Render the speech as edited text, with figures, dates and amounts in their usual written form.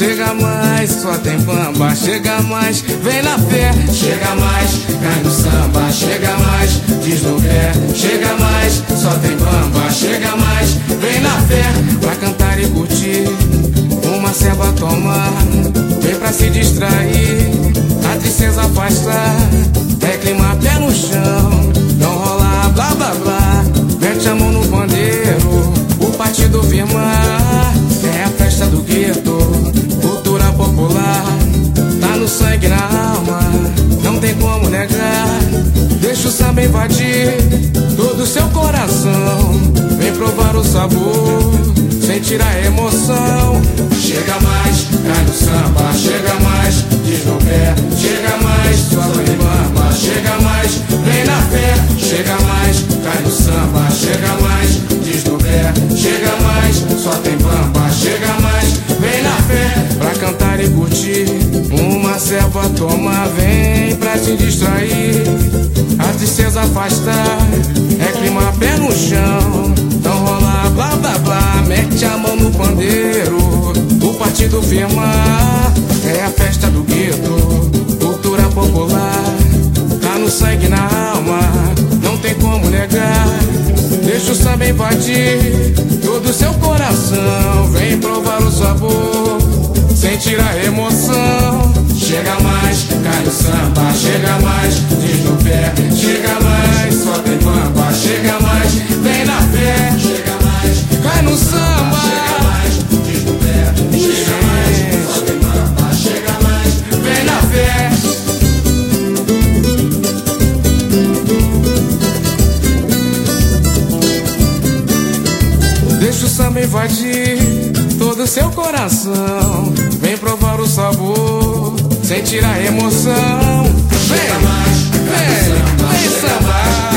chega mais, só tem bamba, chega mais, vem na fé, chega mais, cai no samba, chega mais, diz no pé, chega mais, só tem bamba, chega mais, vem na fé, pra cantar e curtir, uma ceva tomar, vem pra se distrair, a tristeza afastar, é clima pé no chão, não rola blá blá blá, mete a mão no pandeiro, o partido firmar, é a festa do gueto, cultura popular, tá no sangue, na alma, não tem como negar, deixa o samba invadir todo o seu coração, vem provar o sabor, sentir a emoção, chega mais, cai no samba, chega mais, diz no pé, chega mais, só tem bamba, chega mais, vem na fé, chega mais, cai no samba, chega mais, diz no pé, chega mais, só tem bamba, chega mais, vem na fé, pra cantar e curtir, uma ceva toma, vem pra se distrair, a tristeza afastar, é clima pé no chão, não rola blá blá blá, mete a mão no pandeiro, o partido firmar, é a festa do gueto, cultura popular, tá no sangue, na alma, não tem como negar, deixa o samba invadir todo o seu coração, vem provar o sabor, sentir a emoção, chega mais, cai no samba, chega mais, diz no pé, chega mais, só tem bamba, chega mais, vem na fé, chega mais, cai no samba, chega mais, diz no pé, chega mais, só tem bamba, chega mais, vem na fé. Deixa o samba invadir todo o seu coração, vem provar o sabor, sentir a emoção, vem, vem, vem sambar.